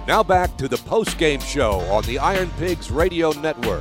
Now back to the post-game show on the Iron Pigs Radio Network.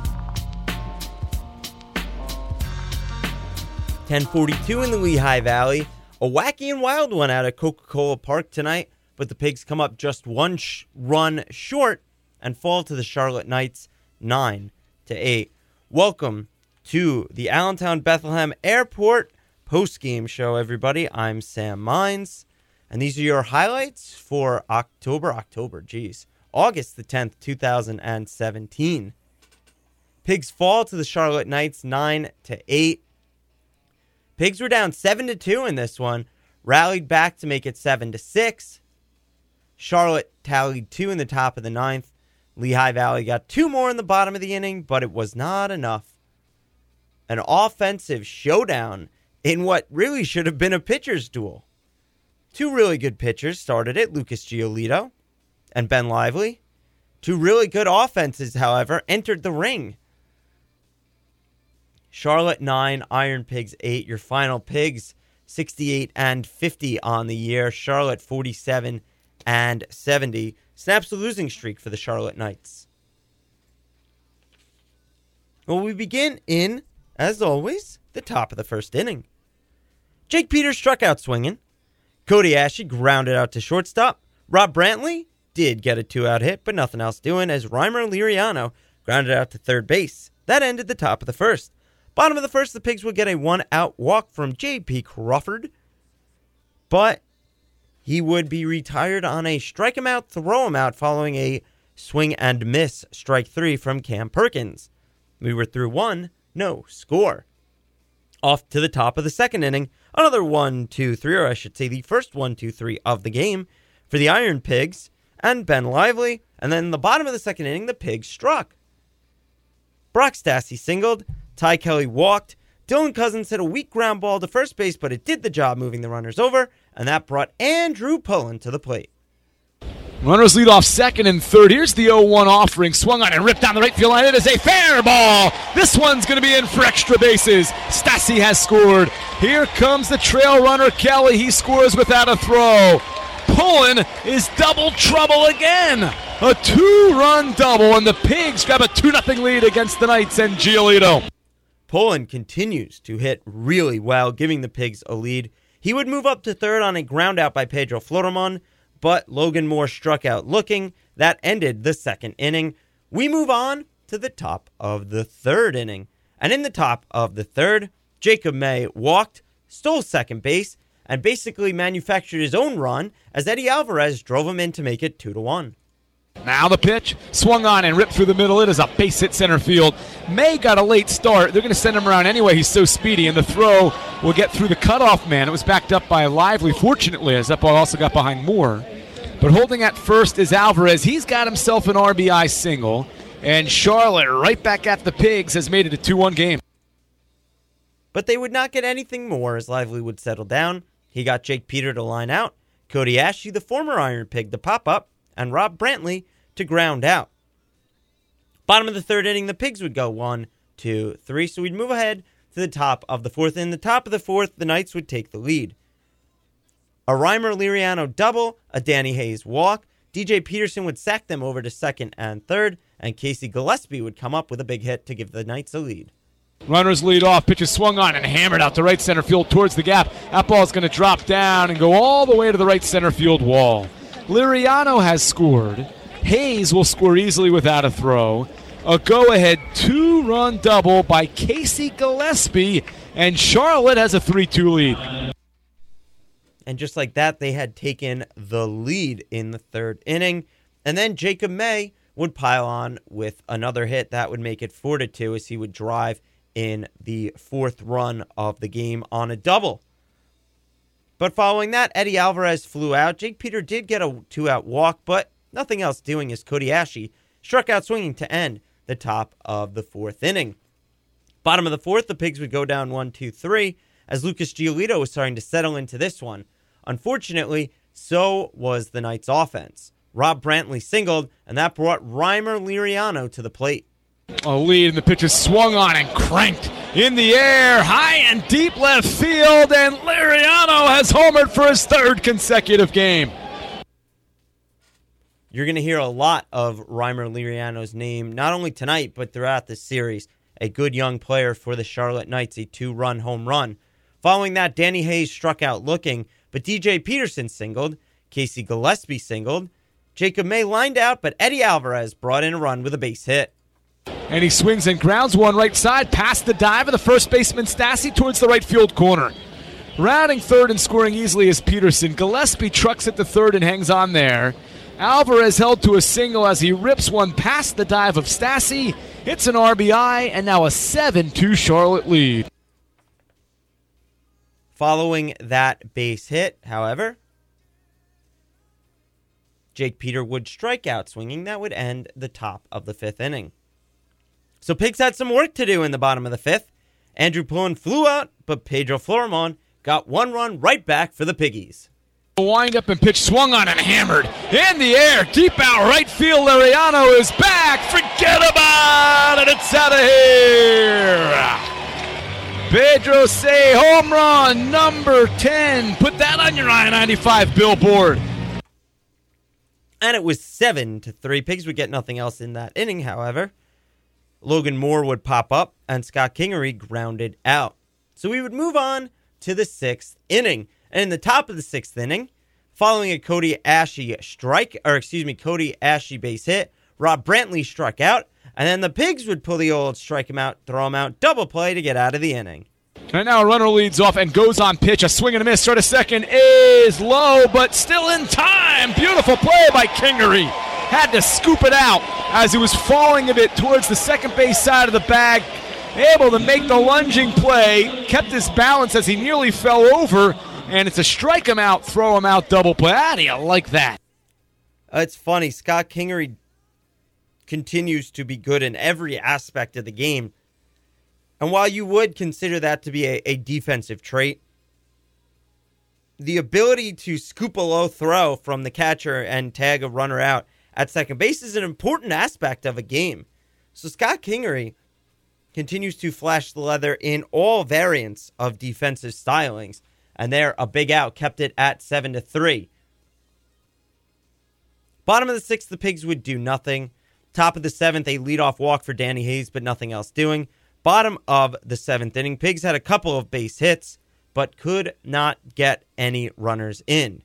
10:42 in the Lehigh Valley. A wacky and wild one out at Coca-Cola Park tonight, but the Pigs come up just one run short and fall to the Charlotte Knights 9-8. Welcome to the Allentown Bethlehem Airport post-game show, everybody. I'm Sam Mines, and these are your highlights for August the 10th, 2017. Pigs fall to the Charlotte Knights 9-8. Pigs were down 7-2 in this one, rallied back to make it 7-6. Charlotte tallied 2 in the top of the ninth. Lehigh Valley got 2 more in the bottom of the inning, but it was not enough. An offensive showdown in what really should have been a pitcher's duel. 2 really good pitchers started it, Lucas Giolito and Ben Lively. 2 really good offenses, however, entered the ring. Charlotte 9, Iron Pigs 8. Your final Pigs 68-50 on the year. Charlotte 47-70. Snaps the losing streak for the Charlotte Knights. Well, we begin in, as always, the top of the first inning. Jake Peters struck out swinging. Cody Ashley grounded out to shortstop. Rob Brantley did get a 2-out hit, but nothing else doing as Reimer Liriano grounded out to third base. That ended the top of the first. Bottom of the first, the Pigs would get a 1-out walk from J.P. Crawford, but he would be retired on a strike him out, throw him out following a swing and miss strike 3 from Cam Perkins. We were through 1, no score. Off to the top of the second inning, another 1-2-3, or I should say the first 1-2-3 of the game for the Iron Pigs and Ben Lively, and then in the bottom of the second inning, the Pigs struck. Brock Stassi singled. Ty Kelly walked. Dylan Cousins hit a weak ground ball to first base, but it did the job moving the runners over, and that brought Andrew Pullen to the plate. Runners lead off second and third. Here's the 0-1 offering. Swung on and ripped down the right field line. It is a fair ball. This one's going to be in for extra bases. Stassi has scored. Here comes the trail runner, Kelly. He scores without a throw. Pullen is double trouble again. A 2-run double, and the Pigs grab a 2-0 lead against the Knights and Giolito. Pullen continues to hit really well, giving the Pigs a lead. He would move up to third on a ground out by Pedro Florimon, but Logan Moore struck out looking. That ended the second inning. We move on to the top of the third inning. And in the top of the third, Jacob May walked, stole second base, and basically manufactured his own run as Eddie Alvarez drove him in to make it 2-1. Now the pitch, swung on and ripped through the middle. It is a base hit center field. May got a late start. They're going to send him around anyway. He's so speedy, and the throw will get through the cutoff man. It was backed up by Lively, fortunately, as that ball also got behind Moore. But holding at first is Alvarez. He's got himself an RBI single, and Charlotte, right back at the Pigs, has made it a 2-1 game. But they would not get anything more as Lively would settle down. He got Jake Peter to line out, Cody Ashley, the former Iron Pig, to pop up, and Rob Brantley to ground out. Bottom of the third inning, the Pigs would go 1, 2, 3, so we'd move ahead to the top of the fourth. In the top of the fourth, the Knights would take the lead. A Reimer Liriano double, a Danny Hayes walk, DJ Peterson would sack them over to second and third, and Casey Gillespie would come up with a big hit to give the Knights a lead. Runners lead off. Pitch is swung on and hammered out to right center field towards the gap. That ball is going to drop down and go all the way to the right center field wall. Liriano has scored. Hayes will score easily without a throw. A go-ahead 2-run double by Casey Gillespie, and Charlotte has a 3-2 lead. And just like that, they had taken the lead in the third inning. And then Jacob May would pile on with another hit. That would make it 4-2 as he would drive in the fourth run of the game on a double. But following that, Eddie Alvarez flew out. Jake Peter did get a 2-out walk, but nothing else doing as Cody Ashley struck out swinging to end the top of the fourth inning. Bottom of the fourth, the Pigs would go down 1-2-3 as Lucas Giolito was starting to settle into this one. Unfortunately, so was the Knights' offense. Rob Brantley singled, and that brought Reimer Liriano to the plate. A lead, and the pitch is swung on and cranked in the air, high and deep left field, and Liriano has homered for his third consecutive game. You're going to hear a lot of Reimer Liriano's name, not only tonight, but throughout this series. A good young player for the Charlotte Knights, a 2-run home run. Following that, Danny Hayes struck out looking, but DJ Peterson singled, Casey Gillespie singled, Jacob May lined out, but Eddie Alvarez brought in a run with a base hit. And he swings and grounds one right side, past the dive of the first baseman Stassi towards the right field corner. Rounding third and scoring easily is Peterson. Gillespie trucks it to third and hangs on there. Alvarez held to a single as he rips one past the dive of Stassi. Hits an RBI, and now a 7-2 Charlotte lead. Following that base hit, however, Jake Peter would strike out swinging. That would end the top of the 5th inning. So Pigs had some work to do in the bottom of the 5th. Andrew Pullen flew out, but Pedro Florimon got 1 run right back for the Piggies. Wind up and pitch swung on and hammered in the air, deep out right field. Liriano is back. Forget about it. It's out of here. Pedro say home run number 10. Put that on your I-95 billboard. And it was 7-3. Pigs would get nothing else in that inning, however. Logan Moore would pop up, and Scott Kingery grounded out. So we would move on to the 6th inning. And in the top of the 6th inning, following a Cody Ashe base hit, Rob Brantley struck out, and then the Pigs would pull the old strike him out, throw him out, double play to get out of the inning. And now a runner leads off and goes on pitch. A swing and a miss. Start to second is low, but still in time. Beautiful play by Kingery. Had to scoop it out as he was falling a bit towards the second base side of the bag. Able to make the lunging play. Kept his balance as he nearly fell over. And it's a strike him out, throw him out, double play. How do you like that? It's funny. Scott Kingery continues to be good in every aspect of the game. And while you would consider that to be a defensive trait, the ability to scoop a low throw from the catcher and tag a runner out at second base is an important aspect of a game. So Scott Kingery continues to flash the leather in all variants of defensive stylings. And there, a big out kept it at 7-3. Bottom of the 6th, the Pigs would do nothing. Top of the 7th, a leadoff walk for Danny Hayes, but nothing else doing. Bottom of the 7th inning, Pigs had a couple of base hits, but could not get any runners in.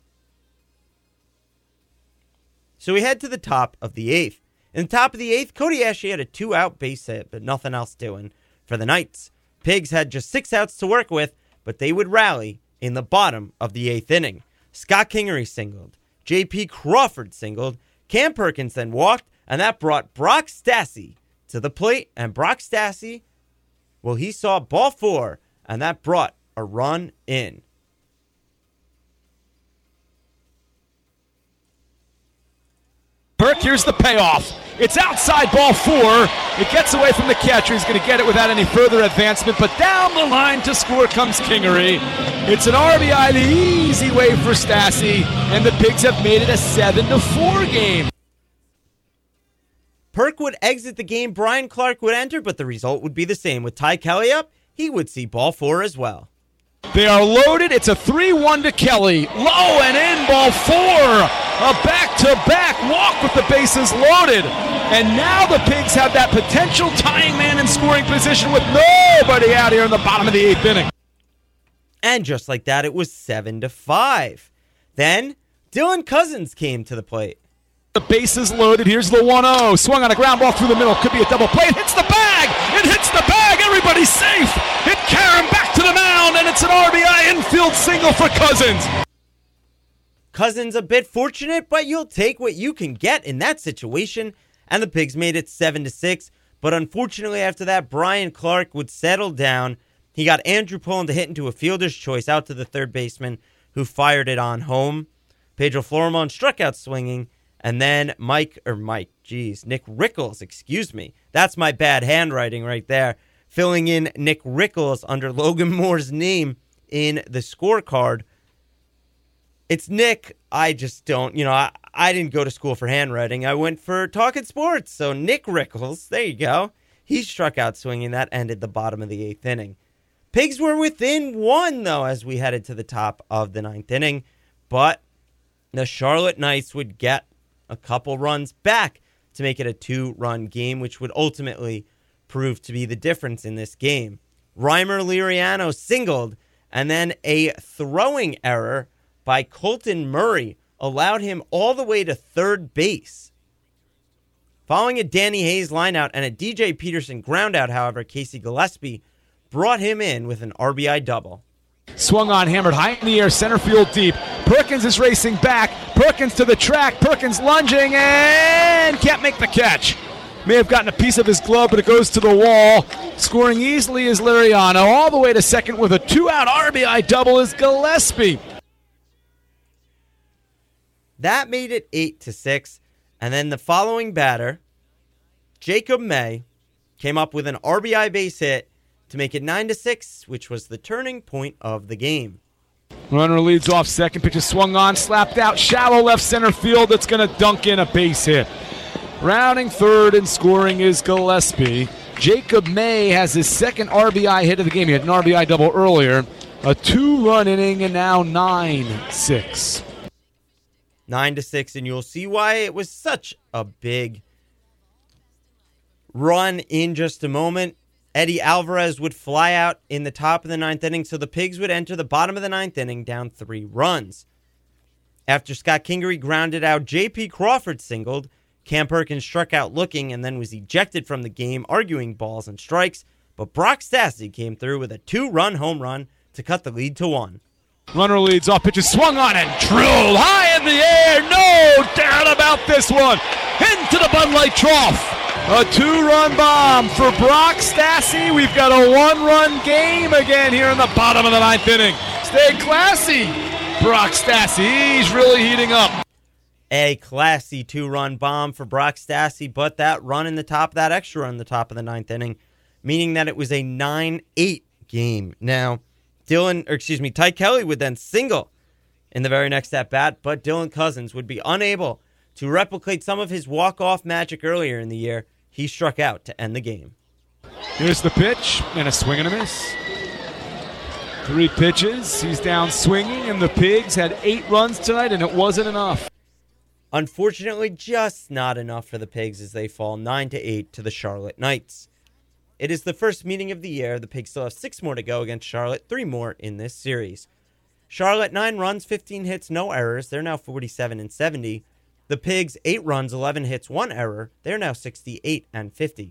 So we head to the top of the 8th. In the top of the 8th, Cody Ashe had a 2-out base hit, but nothing else doing for the Knights. Pigs had just 6 outs to work with, but they would rally in the bottom of the 8th inning. Scott Kingery singled. J.P. Crawford singled. Cam Perkins then walked, and that brought Brock Stassi to the plate. And Brock Stassi, well, he saw ball 4, and that brought a run in. Perk, here's the payoff. It's outside ball 4. It gets away from the catcher. He's going to get it without any further advancement. But down the line to score comes Kingery. It's an RBI the easy way for Stassi. And the Pigs have made it a 7-4 game. Perk would exit the game. Brian Clark would enter, but the result would be the same. With Ty Kelly up, he would see ball 4 as well. They are loaded. It's a 3-1 to Kelly. Low and in, ball 4. A back-to-back walk with the bases loaded. And now the Pigs have that potential tying man in scoring position with nobody out here in the bottom of the 8th inning. And just like that, it was 7-5. Then, Dylan Cousins came to the plate. The bases loaded. Here's the 1-0. Swung on a ground ball through the middle. Could be a double play. It hits the bag. It hits the bag. Everybody's safe. Hit Karen back to the mound, and it's an RBI infield single for Cousins. Cousins a bit fortunate, but you'll take what you can get in that situation. And the Pigs made it 7-6. But unfortunately, after that, Brian Clark would settle down. He got Andrew Pullen to hit into a fielder's choice out to the third baseman, who fired it on home. Pedro Florimon struck out swinging. And then Nick Rickles, That's my bad handwriting right there. Filling in Nick Rickles under Logan Moore's name in the scorecard. It's Nick. I just don't, I didn't go to school for handwriting. I went for talking sports. So Nick Rickles, there you go. He struck out swinging. That ended the bottom of the 8th inning. Pigs were within 1, though, as we headed to the top of the 9th inning. But the Charlotte Knights would get a couple runs back to make it a 2-run game, which would ultimately prove to be the difference in this game. Reimer Liriano singled, and then a throwing error by Colton Murray allowed him all the way to third base. Following a Danny Hayes lineout and a DJ Peterson groundout, however, Casey Gillespie brought him in with an RBI double. Swung on, hammered high in the air, center field deep. Perkins is racing back. Perkins to the track. Perkins lunging and can't make the catch. May have gotten a piece of his glove, but it goes to the wall. Scoring easily is Liriano. All the way to second with a 2-out RBI double is Gillespie. That made it 8-6. And then the following batter, Jacob May, came up with an RBI base hit to make it 9-6, which was the turning point of the game. Runner leads off second. Pitch is swung on, slapped out, shallow left center field. That's going to dunk in a base hit. Rounding third and scoring is Gillespie. Jacob May has his second RBI hit of the game. He had an RBI double earlier. A 2-run inning and now 9-6. 9-6, and you'll see why it was such a big run in just a moment. Eddie Alvarez would fly out in the top of the ninth inning, so the Pigs would enter the bottom of the ninth inning down 3 runs. After Scott Kingery grounded out, J.P. Crawford singled. Cam Perkins struck out looking and then was ejected from the game, arguing balls and strikes. But Brock Stassi came through with a 2-run home run to cut the lead to 1. Runner leads off, pitch is swung on and drilled high in the air. No doubt about this one. Into the Bud Light trough. A 2-run bomb for Brock Stassi. We've got a 1-run game again here in the bottom of the ninth inning. Stay classy, Brock Stassi. He's really heating up. A classy 2-run bomb for Brock Stassi, but that run in the top, that extra run in the top of the ninth inning, meaning that it was a 9-8 game. Now, Ty Kelly would then single in the very next at-bat, but Dylan Cousins would be unable to replicate some of his walk-off magic earlier in the year. He struck out to end the game. Here's the pitch, and a swing and a miss. 3 pitches, he's down swinging, and the Pigs had 8 runs tonight, and it wasn't enough. Unfortunately, just not enough for the Pigs as they fall 9-8 to the Charlotte Knights. It is the first meeting of the year. The Pigs still have 6 more to go against Charlotte, 3 more in this series. Charlotte, 9 runs, 15 hits, no errors. They're now 47-70. The Pigs, 8 runs, 11 hits, 1 error. They're now 68-50.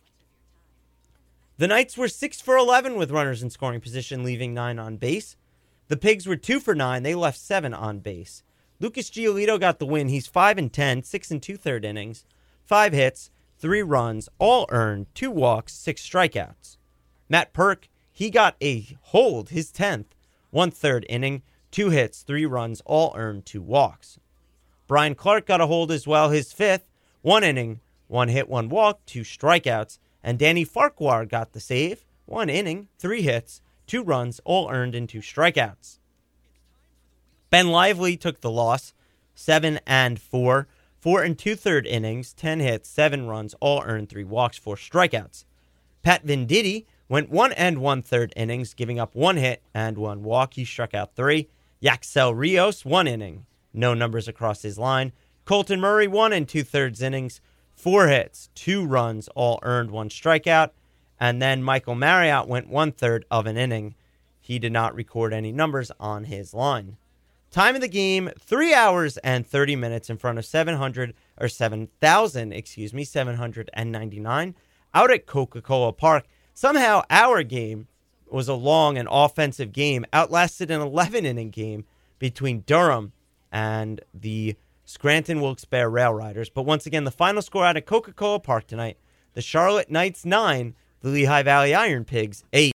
The Knights were 6 for 11 with runners in scoring position, leaving 9 on base. The Pigs were 2 for 9. They left 7 on base. Lucas Giolito got the win. He's 5-10, 6 2/3 innings, 5 hits, 3 runs, all earned, 2 walks, 6 strikeouts. Matt Perk, he got a hold, his 10th, 1/3 inning, 2 hits, 3 runs, all earned, 2 walks. Brian Clark got a hold as well, his 5th, 1 inning, 1 hit, 1 walk, 2 strikeouts. And Danny Farquhar got the save, 1 inning, 3 hits, 2 runs, all earned, and 2 strikeouts. Ben Lively took the loss, 7-4, 4 2/3 innings, 10 hits, 7 runs, all earned, 3 walks, 4 strikeouts. Pat Venditti went 1 1/3 innings, giving up 1 hit and 1 walk. He struck out 3. Yaxel Rios, 1 inning, no numbers across his line. Colton Murray, 1 2/3 innings, 4 hits, 2 runs, all earned, 1 strikeout. And then Michael Marriott went 1/3 of an inning. He did not record any numbers on his line. Time of the game, 3 hours and 30 minutes in front of 799 out at Coca-Cola Park. Somehow our game was a long and offensive game, outlasted an 11-inning game between Durham and the Scranton Wilkes-Barre Rail Riders. But once again, the final score out at Coca-Cola Park tonight, the Charlotte Knights 9, the Lehigh Valley Iron Pigs 8.